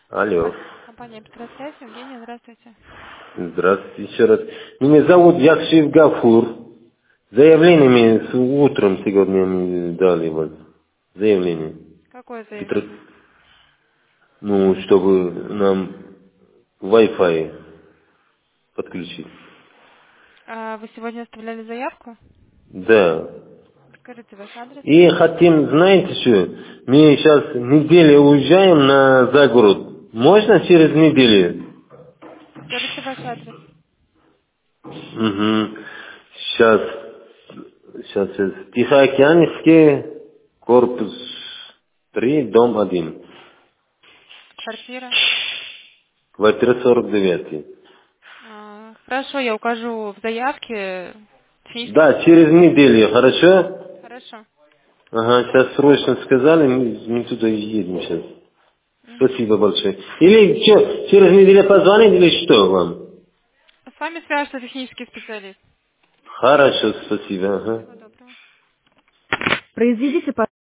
Алло. Компания «Петросвязь». Евгения, здравствуйте. Здравствуйте еще раз. Меня зовут Якшиев Гафур. Заявление мне утром сегодня мне дали вот. Заявление. Какое Петро... заявление? Ну, чтобы нам Wi-Fi подключить. Вы сегодня оставляли заявку? Да. Скажите ваш адрес. И хотим, знаете что, мы сейчас неделю уезжаем за город. Можно через неделю? Скажите ваш адрес. Угу. Сейчас, Тихоокеанский, корпус 3, дом 1. Квартира. Квартира 49. Хорошо, я укажу в заявке технический Да, через специалист. неделю, хорошо? Хорошо. Ага, сейчас срочно сказали, мы туда едем сейчас. Мгм. Спасибо большое. Или что, через неделю позвонить или что вам? С вами свяжется технический специалист. Хорошо, спасибо. Ага. Всего доброго. Произведите